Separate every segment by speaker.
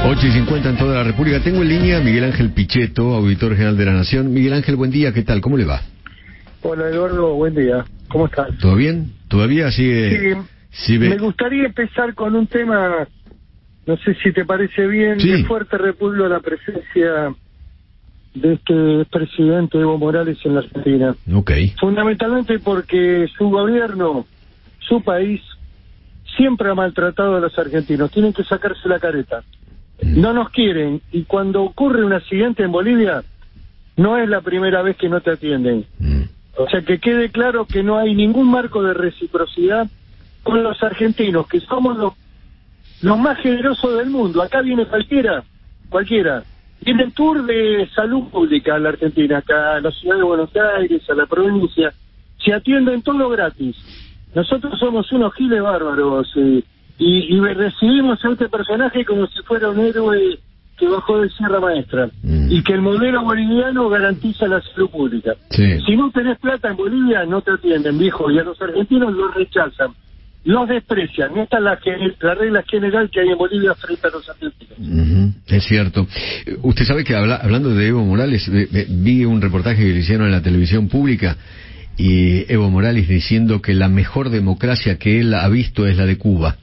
Speaker 1: 8:50 en toda la República. Tengo en línea a Miguel Ángel Pichetto, auditor general de la Nación. Miguel Ángel, buen día, ¿qué tal? ¿Cómo le va?
Speaker 2: Hola Eduardo, buen día. ¿Cómo estás?
Speaker 1: ¿Todo bien? ¿Todavía sigue?
Speaker 2: Sí, me gustaría empezar con un tema, no sé si te parece bien,
Speaker 1: sí.
Speaker 2: De fuerte repulso a la presencia de este presidente Evo Morales en la Argentina.
Speaker 1: Ok.
Speaker 2: Fundamentalmente porque su gobierno, su país, siempre ha maltratado a los argentinos. Tienen que sacarse la careta. No nos quieren, y cuando ocurre un accidente en Bolivia, no es la primera vez que no te atienden. O sea, que quede claro que no hay ningún marco de reciprocidad con los argentinos, que somos los más generosos del mundo. Acá viene cualquiera. Viene el tour de salud pública a la Argentina, acá a la ciudad de Buenos Aires, a la provincia. Se atienden todo gratis. Nosotros somos unos giles bárbaros, y recibimos a este personaje como si fuera un héroe que bajó de Sierra Maestra, y que el modelo boliviano garantiza la salud pública.
Speaker 1: Sí.
Speaker 2: Si no tenés plata en Bolivia, no te atienden, viejo, y a los argentinos los rechazan, los desprecian. Esta es la regla general que hay en Bolivia frente a los argentinos.
Speaker 1: Es cierto. Usted sabe que hablando de Evo Morales, vi un reportaje que le hicieron en la televisión pública, y Evo Morales diciendo que la mejor democracia que él ha visto es la de Cuba.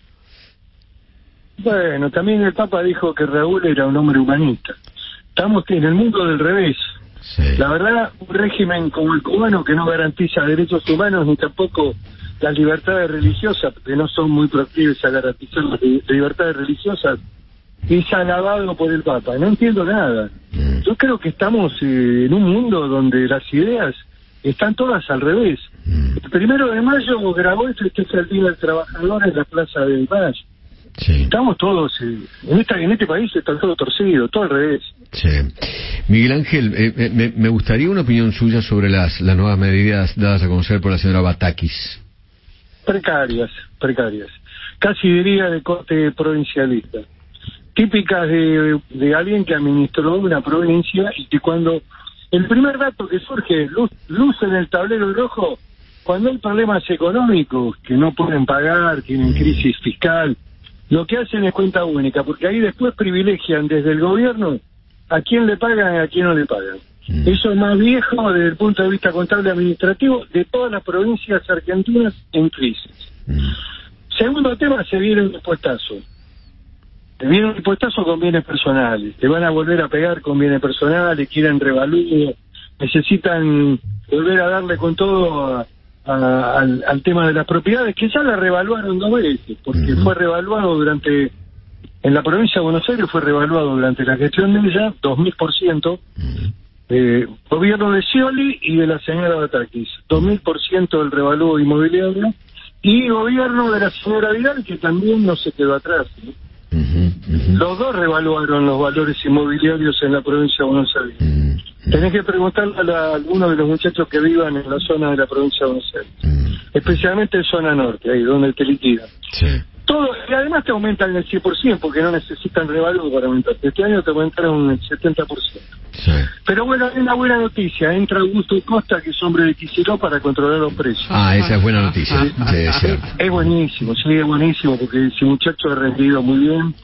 Speaker 2: Bueno, también el Papa dijo que Raúl era un hombre humanista. Estamos en el mundo del revés.
Speaker 1: Sí.
Speaker 2: La verdad, un régimen como el cubano que no garantiza derechos humanos ni tampoco las libertades religiosas, porque no son muy proclives a garantizar las libertades religiosas, es alabado por el Papa. No entiendo nada. Yo creo que estamos en un mundo donde las ideas están todas al revés. El 1 de mayo grabó el Día del Trabajador en la Plaza del Mayo.
Speaker 1: Sí.
Speaker 2: Estamos todos, en este país está todo torcido, todo al revés.
Speaker 1: Sí. Miguel Ángel, me gustaría una opinión suya sobre las nuevas medidas dadas a conocer por la señora Batakis.
Speaker 2: Precarias. Casi diría de corte provincialista. Típicas de alguien que administró una provincia y que cuando el primer dato que surge, luz en el tablero rojo, cuando hay problemas económicos que no pueden pagar, tienen crisis fiscal, lo que hacen es cuenta única, porque ahí después privilegian desde el gobierno a quién le pagan y a quién no le pagan. Eso es más viejo desde el punto de vista contable administrativo de todas las provincias argentinas en crisis. Segundo tema, se viene un impuestazo. Te viene un impuestazo con bienes personales. Te van a volver a pegar con bienes personales, quieren revalúo, necesitan volver a darle con todo al tema de las propiedades, que ya la revaluaron 2 veces, porque fue revaluado en la provincia de Buenos Aires fue revaluado durante la gestión de ella 2000%, gobierno de Scioli y de la señora Batakis, 2000% del revalúo inmobiliario, y gobierno de la señora Vidal, que también no se quedó atrás, ¿no? Los dos revaluaron los valores inmobiliarios en la provincia de Buenos Aires. Tenés que preguntarle a algunos de los muchachos que vivan en la zona de la provincia de Buenos Aires, especialmente en zona norte, ahí donde te liquidan. Sí. Todo, y además te aumentan el 100%, porque no necesitan revalúo para aumentar. Este año te aumentaron el 70%. Sí. Pero bueno, hay una buena noticia. Entra Augusto Costa, que es hombre de Kicillof, para controlar los precios.
Speaker 1: Esa es buena noticia. Sí, es cierto.
Speaker 2: Es buenísimo, porque ese muchacho ha rendido muy bien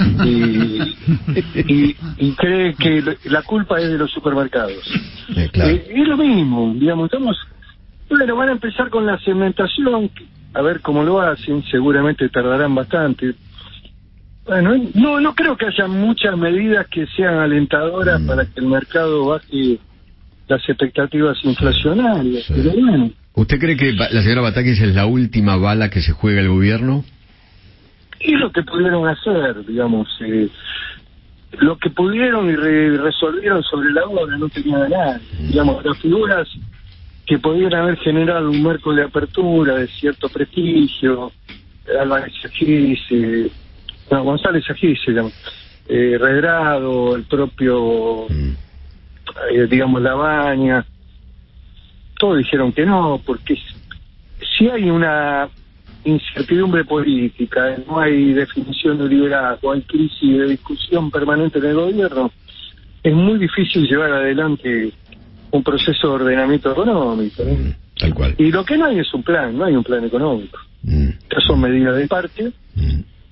Speaker 2: y cree que la culpa es de los supermercados.
Speaker 1: Claro.
Speaker 2: Es lo mismo, digamos, bueno, van a empezar con la segmentación, a ver cómo lo hacen, seguramente tardarán bastante. Bueno, no creo que haya muchas medidas que sean alentadoras para que el mercado baje las expectativas inflacionarias, pero bueno.
Speaker 1: ¿Usted cree que la señora Batakis es la última bala que se juega el gobierno?
Speaker 2: Y lo que pudieron hacer, digamos, lo que pudieron y resolvieron sobre la hora, no tenía nada. Digamos, las figuras que podían haber generado un marco de apertura de cierto prestigio, Álvarez Agis, González Agis se llama, Redrado, el propio, digamos, Labaña, todos dijeron que no, porque si hay una incertidumbre política, no hay definición de liderazgo, hay crisis de discusión permanente en el gobierno, es muy difícil llevar adelante un proceso de ordenamiento económico, ¿no?
Speaker 1: Tal cual.
Speaker 2: Y lo que no hay es un plan, no hay un plan económico. Estas son medidas de parte,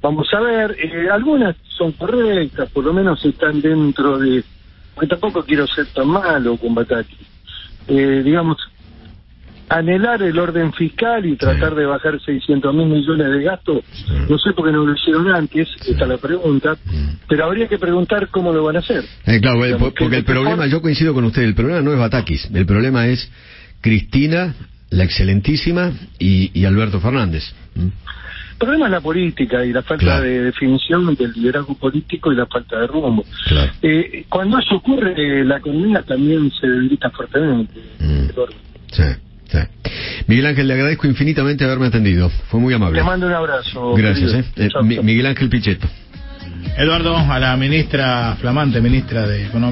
Speaker 2: Vamos a ver, algunas son correctas, por lo menos están dentro de... Porque tampoco quiero ser tan malo con Bataki. Digamos, anhelar el orden fiscal y tratar de bajar 600.000 millones de gastos, no sé por qué no lo hicieron antes, está la pregunta, pero habría que preguntar cómo lo van a hacer.
Speaker 1: Claro, porque el problema, yo coincido con usted, el problema no es Batakis, el problema es Cristina, la excelentísima, y Alberto Fernández.
Speaker 2: El problema es la política y la falta de definición del liderazgo político y la falta de rumbo.
Speaker 1: Claro.
Speaker 2: Cuando eso ocurre, la economía también se debilita fuertemente.
Speaker 1: Sí. Miguel Ángel, le agradezco infinitamente haberme atendido. Fue muy amable.
Speaker 2: Te mando un abrazo.
Speaker 1: Gracias. Miguel Ángel Pichetto.
Speaker 3: Eduardo, a la ministra, flamante ministra de Economía.